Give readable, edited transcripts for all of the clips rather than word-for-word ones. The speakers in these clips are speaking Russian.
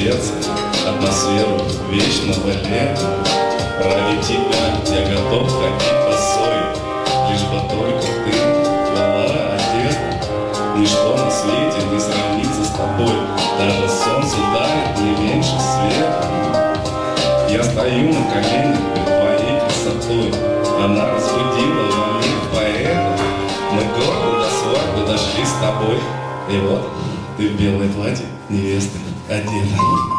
сердце атмосферу вечного лета. Ради тебя я готов ходить босой, лишь бы только ты была одета. Ничто на свете не сравнится с тобой, даже солнце дарит не меньше света. Я стою на коленях перед твоей красотой, она разбудила во мне поэта. Мы гордо до свадьбы дошли с тобой, и вот ты в белое платье невесты одета.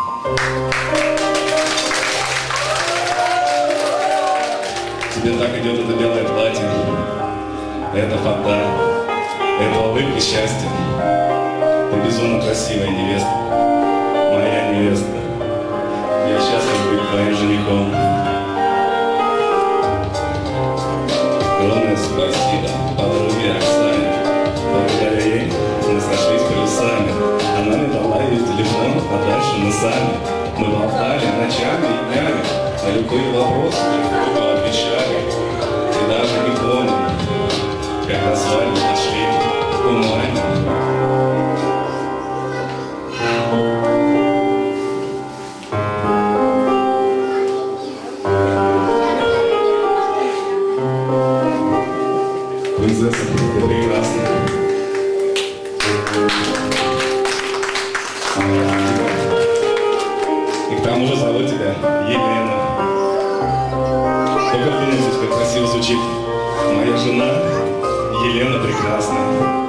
Тебе так идет это белое платье, это фата, это улыбка счастья. Ты безумно красивая невеста, моя невеста. Я счастлив быть твоим женихом. Огромное спасибо подруге Оксане. Благодаря ей мы сошлись полюсами. Она мне дала ее телефон, а дальше мы сами. Мы болтали ночами и днями, на любые вопросы друг другу отвечали. И даже не помню, как на свадьбу пошли умами. Принцесса, ты прекрасна. И к тому же зовут тебя Елена. Только вдумайтесь, как красиво звучит. Моя жена Елена прекрасная.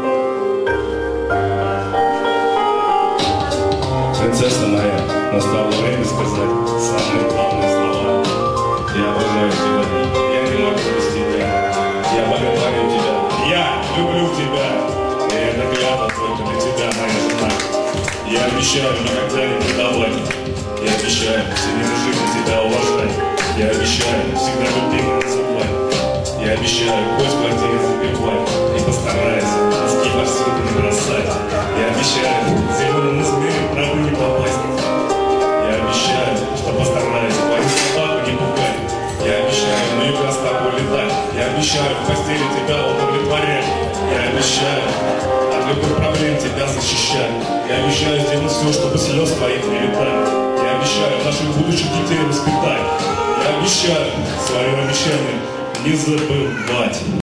Принцесса моя, настало время сказать самые главные слова. Я обожаю тебя, я не могу без тебя. Я боготворю тебя, я люблю тебя. И это клятва только для тебя, моя жена. Я обещаю никогда не предавать. Я обещаю всемирной жизни тебя уважать. Я обещаю всегда любимой называть. Я обещаю хоть в квартире забивать. И постарайся носки повсюду не бросать. Я обещаю зеленым змеем травы не попасть. Я обещаю, что постараюсь твою собаку не пугать. Я обещаю на юга с тобой летать. Я обещаю в постели тебя удовлетворять. Я обещаю от любых проблем тебя защищать. Я обещаю сделать все, чтобы слез твоих не летать. Я обещаю наших будущих детей воспитать. Я обещаю свое обещание не забывать.